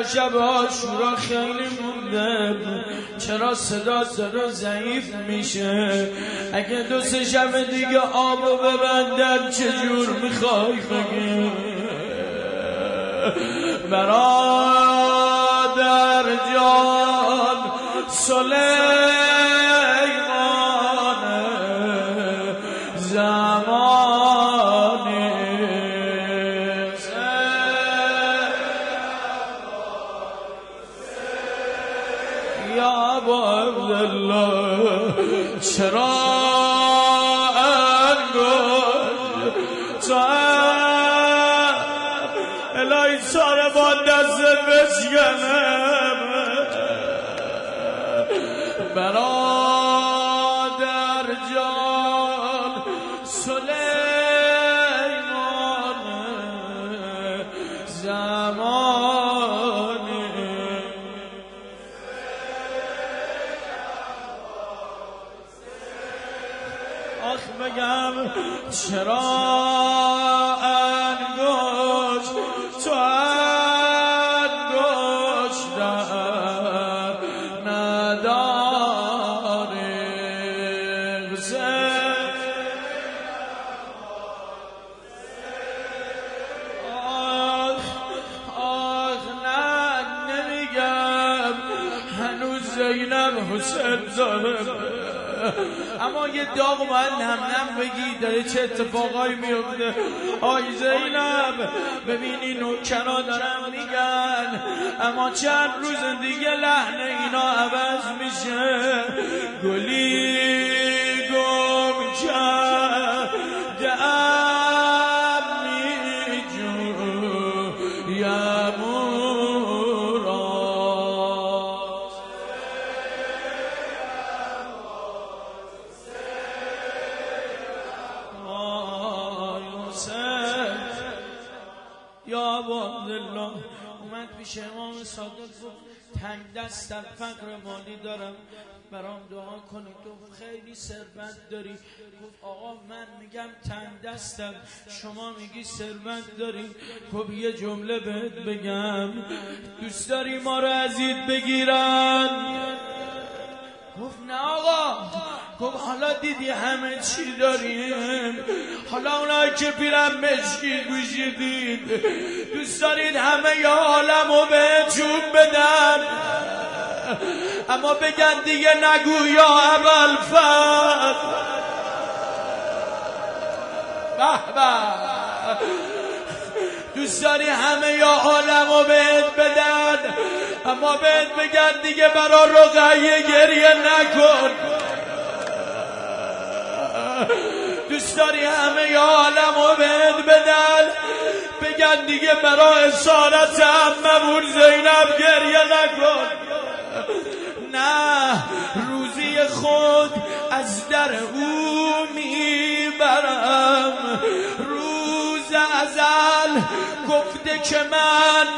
شب عاشورا خیلی مونده، چرا صدا داره ضعیف میشه؟ اگه 2-3 شب دیگه آبو ببندن چجور میخوای بگی؟ برادر جان سلیمان زمانی یا ابا عبدالله چرا انگشت تو الهی ساره با دستت بشکنم برادر جان سلیمان زمانی آخ بگم چرا انگشت تو انگشت نداری آخ نه نمیگم هنوز زینب حسین داره، اما یه داغ باید نم بگی داره چه اتفاقایی میفته. آی زینب ببینی نوکرا دارن میگن، اما چند روز دیگه لحن اینا عوض میشه. گلی گم کردم میجویم او را. یا ابا عبدالله اومد پیش امام صادق گفت تنگ دستم، فقر مالی دارم، برام دعا کنی، تو خیلی ثروت داری. گفت آقا من میگم تنگ دستم، شما میگی ثروت داری. گفت یه جمله بهت بگم، دوست داری ما رو از اید بگیرن؟ گفت نه آقا. گفت حالا دیدی همه چی داریم، حالا اونایی که پیرم مشکی گوشیدید دوست دارید همه ی عالمو بهتون بدن، اما بگن دیگه نگو یا ابوالفضل. به به دوست داری همه ی عالمو بهت بدن، اما بهت بگن دیگه برا رقیه گریه نکن. دوست داری همه ی عالمو بهت بدن، بگن دیگه برا اسارت عممون زینب گریه نکن. نه روزی خود از در او میبرم، روز ازل گفته که من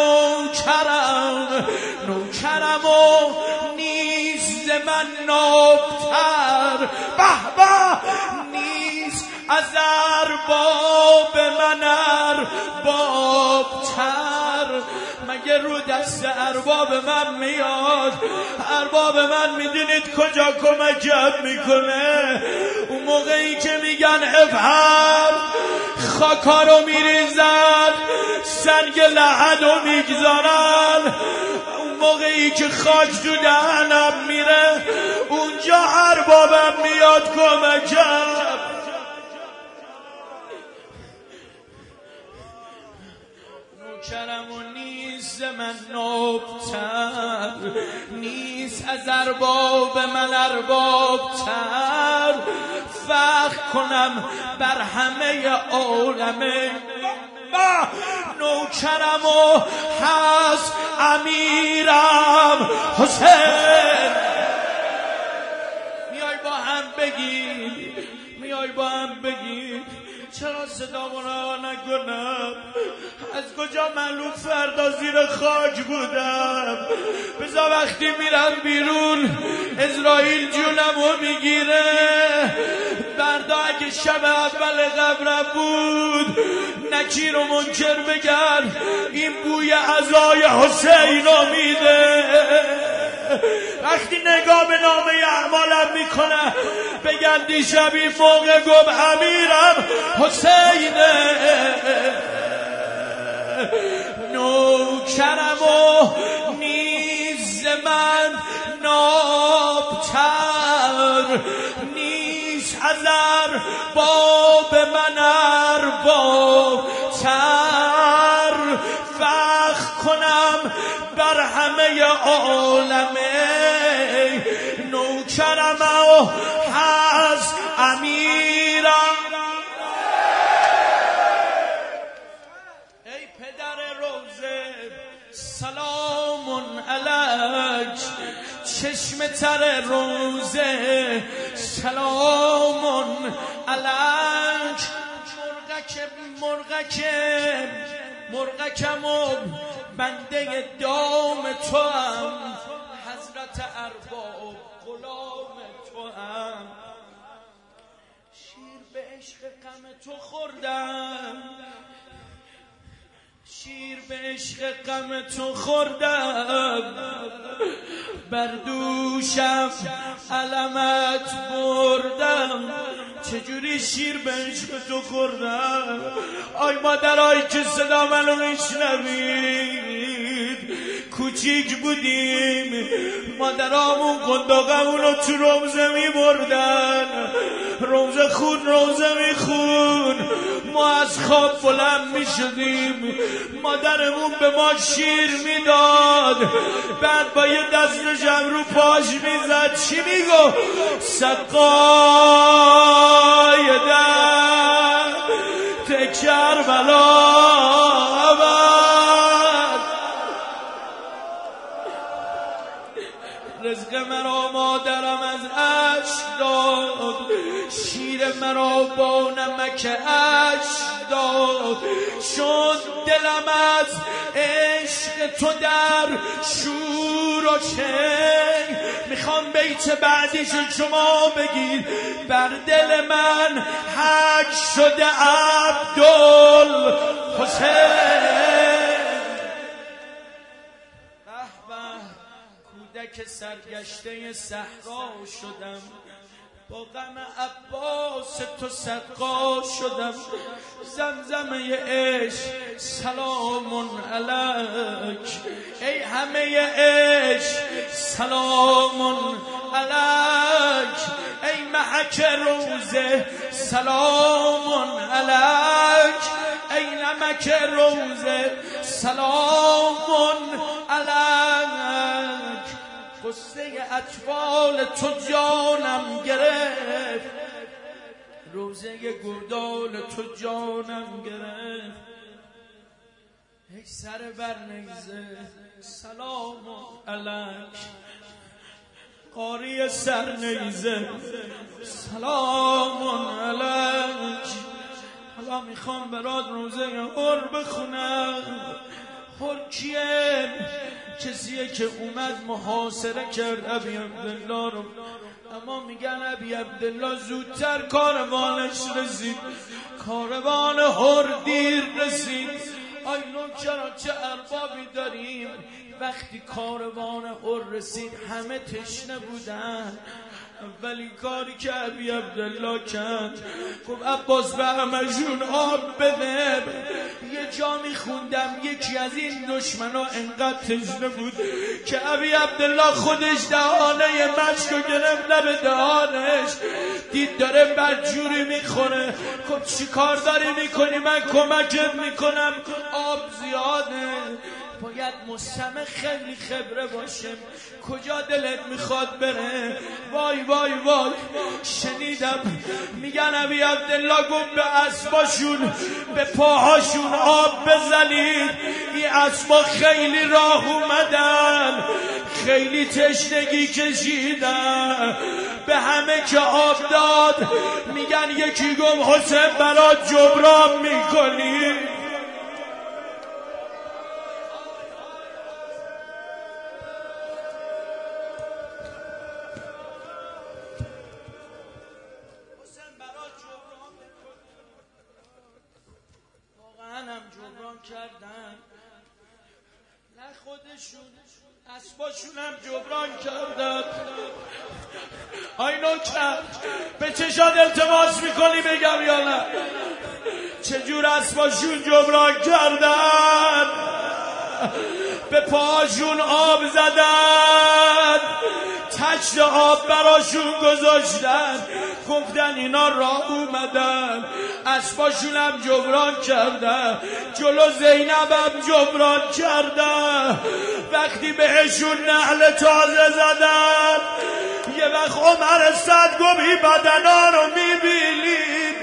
نوکرم و نیست من نابتر. به به نیست از ارباب من اربابتر. مگه رو دست ارباب من میاد؟ ارباب من میدونید کجا کمکت میکنه؟ اون موقعی که میگن افهم خاکا رو میریزن، سنگ لحد رو میگذارن، اون موقعی که خاک تو دهنم میره اونجا اربابم میاد کمکم. نوکرم و نیست من نوبتر، نیست از ارباب من اربابتر. فخر کنم بر همه عالمه، نوکرم و هست امیرم حسین. میای با هم بگید چرا صدا رو نکنم؟ از کجا معلوم فردا زیر خاک بودم؟ بذار وقتی میرم بیرون اسرائیل جونمو میگیره. فردا اگه که شب اول قبرم بود نکیر و منکر بگن این بوی عزای حسین میده. وقتی نگاه به نامه اعمالم میکنه بگن دیشب این موقع گفت امیرم حسینه. نوکرم و نیز من نابتر نیست هزار باب من اربابتر فخر کنم بر همه عالمه نوکرم و هست امیرم. ای پدر روزه سلام علیک چشم تر روزه سلام علیک مرغکم و بنده دام تو هم حضرت ارباب غلام تو هم شیر به عشق غم تو خوردم شیر به عشق غم تو خوردم بر دوشم علمت بردم چجوری شیر به عشق تو خوردم. آی مادرایی که صدا منو میشنوید کوچیک بودیم مادرامون قنداقمونو تو روزه میبردن روزه میخون ما از خواب بلند میشدیم مادرمون به ما شیر میداد بعد با یه دستشم رو پاش میزد چی میگو سقای در کربلا رزق مرا مادرم از عشق داد شیر مرا با نمک عشق داد شد دلم از عشق تو در شور و شنگ. میخوام بیت بعدیشو شما بگید بر دل من حک شده عبدالحسین. کودک سرگشته صحرا شدم با غم عباس تو سقا شدم زمزمه عشق سلام علیک ای همه عشق سلام علیک ای محک روزه سلام علیک ای نمک روزه سلام علیک. قصه اطفال تو جانم گرفت روزه گودال تو جانم گرفت ای سر بر نیزه سلام علیک قاری سر نیزه سلام علیک. حالا میخوام برات روزه هر بخونم. هر کیه؟ کسیه که اومد محاصره کرد ابی عبدالله رو اما میگن ابی عبدالله زودتر کاروانش رسید کاروان هر دیر رسید. آی نوکران چه اربابی داریم وقتی کاروان هر رسید همه تشنه بودن. اولین کاری که ابی عبدالله کرد گفت عباس به همشون آب بده. یه جا میخوندم یکی از این دشمنا انقدر تشنه بود که ابی عبدالله خودش دهانه مشکو گرفت لب دهانش دید داره بدجوری میخوره. گفت چی کار داری میکنی من کمکت میکنم آب زیاده باید مستمع خیلی خبره باشه کجا دلت میخواد بره. وای وای وای شنیدم میگن ابی عبدالله گفت به اسباشون به پاهاشون آب بزنید. این اسبا خیلی راه اومدن خیلی تشنگی کشیدن به همه که آب داد میگن یکی گفت حسین برات جبران میکنی. کردن، نه خودشون اسباشون هم جبران کردن. آی نوکر به چشات التماس میکنی بگم یا نه؟ چجور اسباشون جبران کردن؟ به پاشون آب زدن، تشت آب براشون گذاشتن، گفتن اینا راه اومدن. اسباشون هم جبران کردن، جلو زینب هم جبران کردن. وقتی بهشون نعل تازه زدن، یه وقت عمر صد گفت این بدنا رو میبینید؟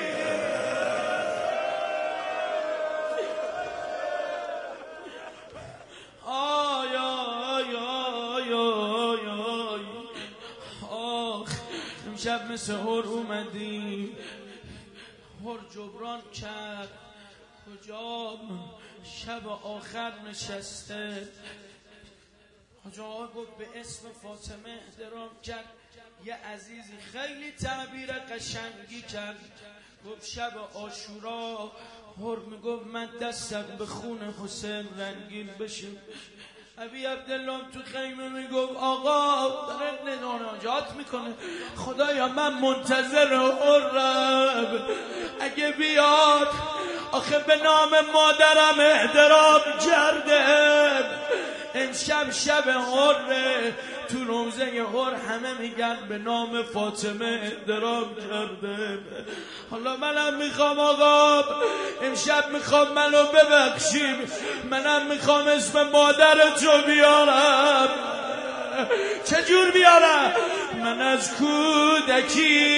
آی آی آی آی آی آخ امشب مثل هر اومدی، هر جبران کرد. کجا شب آخر نشسته، حاج آقا گفت به اسم فاطمه احترام کرد. یه عزیزی خیلی تعبیر قشنگی کرد، گفت شب عاشورا هر میگفت من دستم به خون حسین رنگین بشه. ابی عبدالله تو خیمه میگفت آقا داره مناجات میکنه، خدایا من منتظر هرم، اگه بیاد آخه به نام مادرم احترام کرده. امشب شب هره، تو روزه هر همه میگن به نام فاطمه احترام کرده. حالا منم میخوام آقا امشب میخوام منو ببخشیم، منم میخوام اسم مادرتو بیارم. چجور بیارم؟ من از کودکی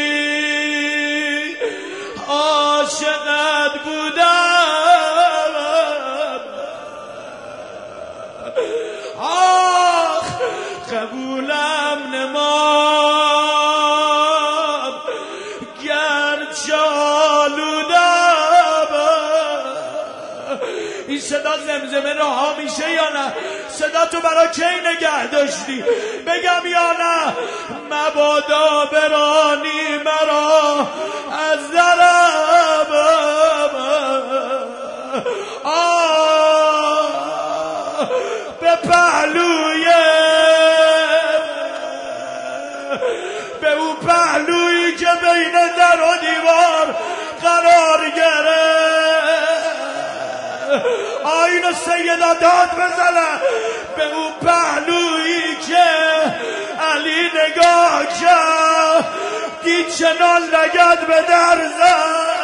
عاشقت بودم، آخ قبولم نمام گرچه آلودم. این صدا زمزمه رها میشه یا نه؟ صدا تو برای کی نگه داشتی؟ بگم یا نه؟ مبادا برانی مرا از درم، به پهلوی، به اون پهلویی که بین در و دیوار قرار گرفت. آینو سیدا داد بزنه، به اون پهلویی که علی نگاه کرد دید چنان لگد به در زد.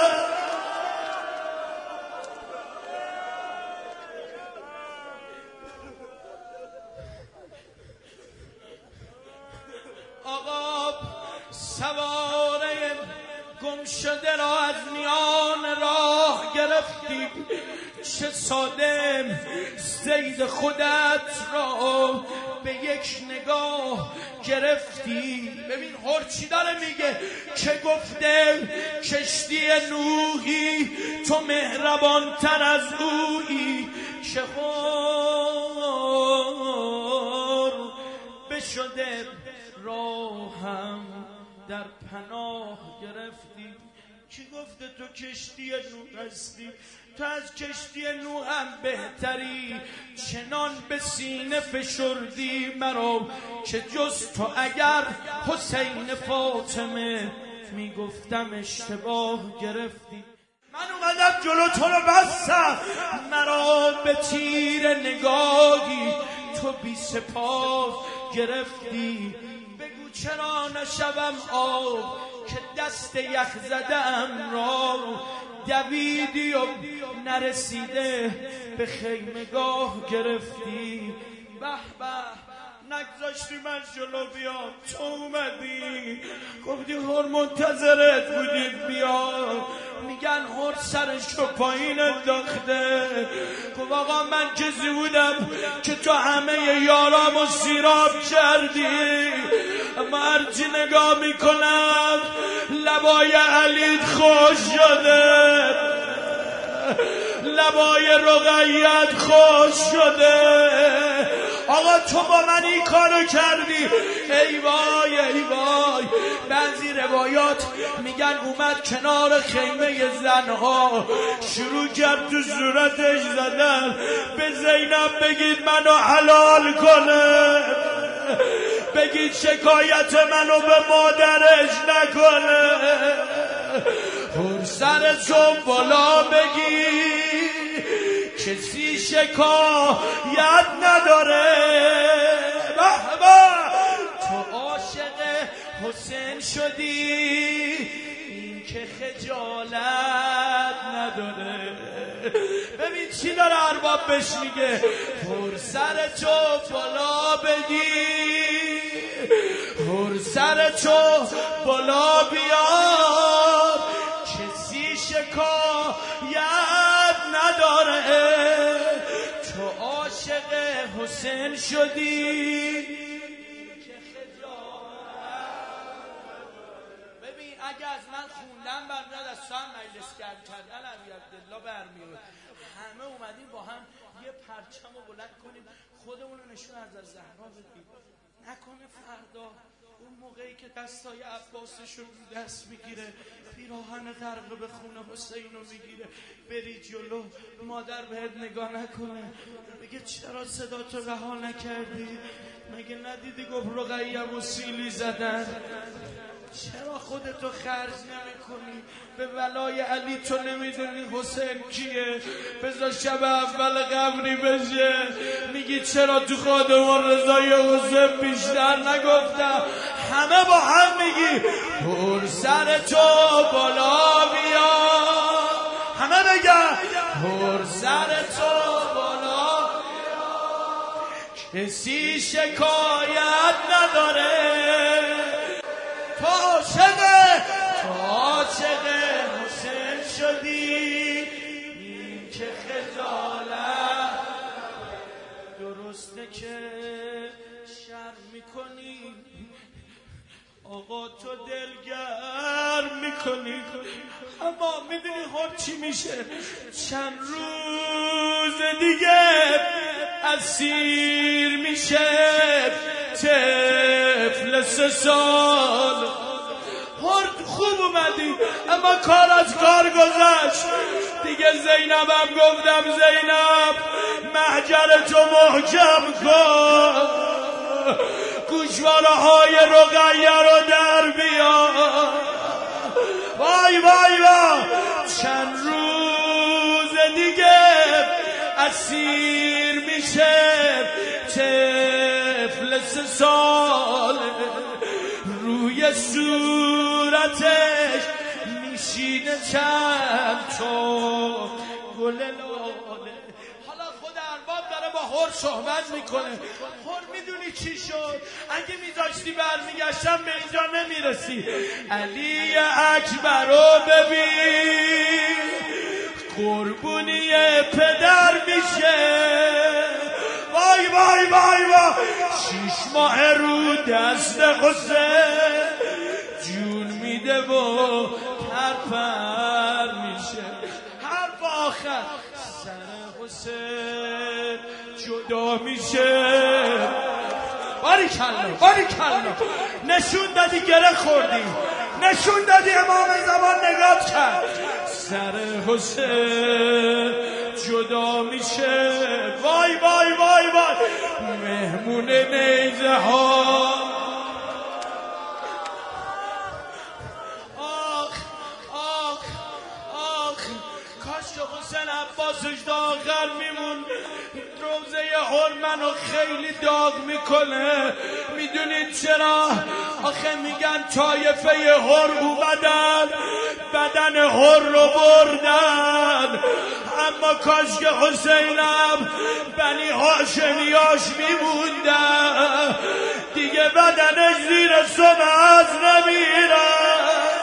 آقا سواره گم شده را از میان راه گرفتی، چه ساده صید خودت را به یک نگاه گرفتی. ببین هر چی داره میگه که گفته کشتی نوحی تو مهربانتر از اویی، چه هر بشده راهم در پناه گرفتی. کی گفته تو کشتی نوح هستی؟ تو از کشتی نوح هم بهتری، چنان به سینه فشردی مرا که جز تو اگر حسین فاطمه میگفتم اشتباه گرفتی. من اومدم جلو تو رو بستم، مرا به تیر نگاهی تو بی سپاه گرفتی. بگو چرا نشوم آب که دست یخ زدم را دویدی و نرسیده به خیمگاه گرفتی. به به نگذاشتی من جلو بیام، تو اومدی گفتی هر منتظرت بودیم بیا. میگن هر سرشو پایین انداخته، گفت آقا من کسی بودم که تو همه یارامو سیراب کردی، اما هرچی نگاه میکنم لبای علیت خوش شده، لبای رقیت خوش شده. آقا تو با من این کارو کردی، ای وای ای وای. بعضی روایات میگن اومد کنار خیمه زنها شروع کرد تو صورتش زدن به زینب بگید منو حلال کنه، بگید شکایت منو به مادرش نکنه، پر سر تو بالا بگید کسی شکایت نداره. تو عاشق حسین شدی این که خجالت نداره. ببین چی داره ارباب بهش میگه، پر سر تو بالا بگی، پر سر تو بالا بیاد کسی شکایت نداره. تو عاشق حسین شدی. اگه از من خوندن برمیاد از سان مجلس کردن علی عبدالله برمیاد، همه اومدیم با هم یه پرچم رو بلند کنیم خودمون رو نشون از زهرا بدیم. نکنه فردا اون موقعی که دستای عباسش رو دست میگیره پیراهن غرق به خون حسین رو میگیره بری جلو مادر بهت نگاه نکنه بگه چرا صدا تو رها نکردی؟ مگه ندیدی گفت رقیه و سیلی زدن؟ چرا خودتو خرج نمی کنی؟ به ولای علی تو نمیدونی حسین کیه؟ بذار شب اول قبری بشه میگی چرا تو خادمان رضای حسین بیشتر نگفتم؟ همه با هم میگی پر سر تو بالا بیا، همه بگن پر سر تو بالا بیا کسی شکایت نداره. تو عاشق حسین شدی این که خجالت درسته که شرم میکنی آقا تو دلگرم میکنی اما میدونی خود چی میشه؟ چند روز دیگه اسیر میشه طفل 3 سال. خوب اومدی اما کار از کار گذشت دیگه. زینبم گفتم زینب محجر تو محکم کن، گوشواره های رقیه رو در بیا. وای وای وای چند روز دیگه اسیر میشه طفل 3 سال. روی صورتش میشینه چند تو گل لاله. حالا خود ارباب داره با هر صحبت میکنه. هر میدونی چی شد؟ اگه میذاشتی برمیگشتم به اینجا نمیرسی. علی اکبر رو ببین قربونی پدر میشه. وای وای وای وای 6 ماه رو دست حسین جون میده و پرپر میشه. حرف آخر سر حسین جدا میشه. باریکلا باریکلا نشون دادی گره خوردی، نشون دادی امام زمان نگات کرد. سر حسین جدا میشه. وای وای وای وای مهمون نیزه ها. آخ آخ آخ کاش که حسین عباسش تا آخر میمون. روزه هر منو خیلی داغ میکنه. میدونید چرا؟ آخه میگن طایفه هر اومدن بدن هر رو بردن، اما کاش که حسینم بنی هاشمیاش میموندن دیگه بدنش زیر سماز نمیرن.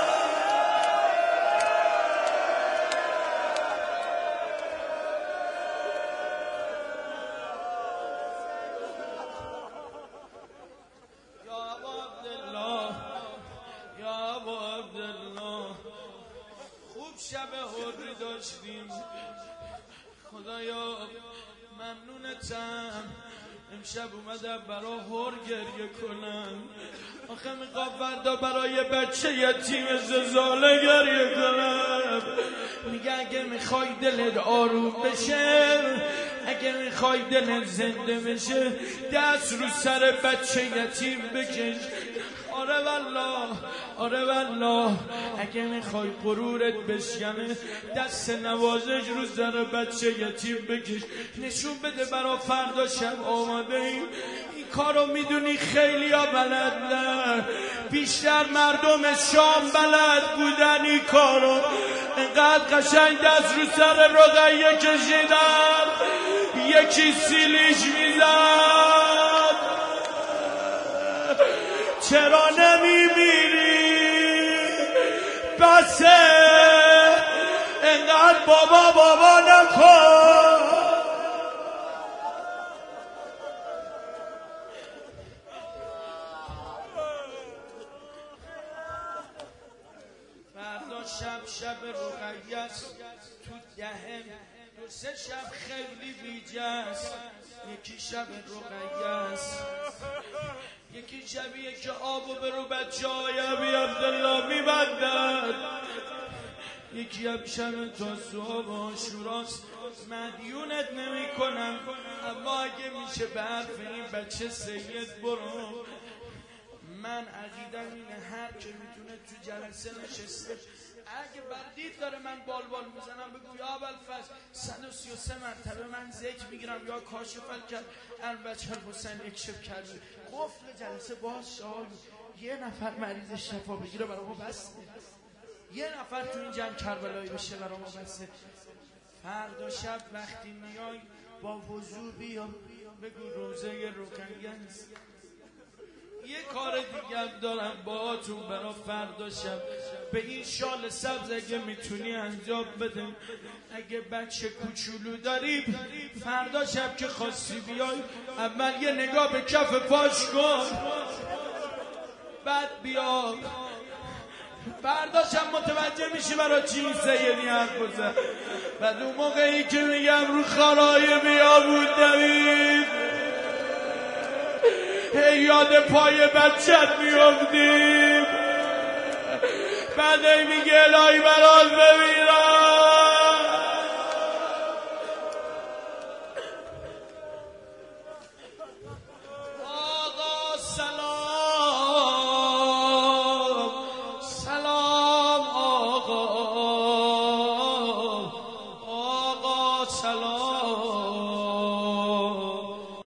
شب هری داشتیم خدایا ممنونتم امشب اومدم برا هور گریه کنم. آخه میخوام فردا برای بچه یتیم زلزله گریه کنم. میگه اگه میخوای دلت آروم بشه، اگه میخوای دلت زنده بشه، دست رو سر بچه یتیم بکش. آره والله، آره والله، اگه میخوای غرورت بشکنه، دست نوازش رو سر بچه یتیم بکش. نشون بده برا فردا شب آماده ایم. این کارو میدونی خیلی ها بلد نه، بیشتر مردم شام بلد بودن این کارو. انقدر قشنگ دست رو سر رقیه کشیدن، یکی سیلیش میزد. چرا نمیمیری؟ بسه انقدر بابا بابا نکن. فردا شب رقیه است. تو دهم دو سه شب خیلی بیجاست. یکی شب رقیه است، یکی شبیه که آبو برو بچه های ابی عبدالله میبندن، یکی هم شب تا صبح آشوراست. مدیونت نمی کنم، اما اگه میشه به حرف این بچه سید برو. من عقیدم اینه هر که میتونه تو جلسه نشسته، اگه بردید داره من بالبال میزنم بگو یا ابوالفضل 133 مرتبه من ذکر میگیرم یا کاشفل کرد البچه حسین اکشف کرد. قفل جلسه باز شد. یه نفر مریض شفا بگیره برای ما بسته، یه نفر تو این جمع کربلایی بشه برای ما بسته. فردا شب وقتی میای با وضو بیا بگو روزه رقیه است. یه کار دیگه هم دارم باهاتون برای فردا شب. به این شال سبز اگه میتونی انجام بده. اگه بچه کوچولو داری فردا شب که خواستی بیای، اول یه نگاه به کف پاش کن، بعد بیا. فردا شب متوجه میشی برای چی این سیدی حرف بزن. بعد اون موقعی که میگم رو خالای بیابون دوید، یاد پای بچت میافتیم. بعد میگه الهی برات بمیرم.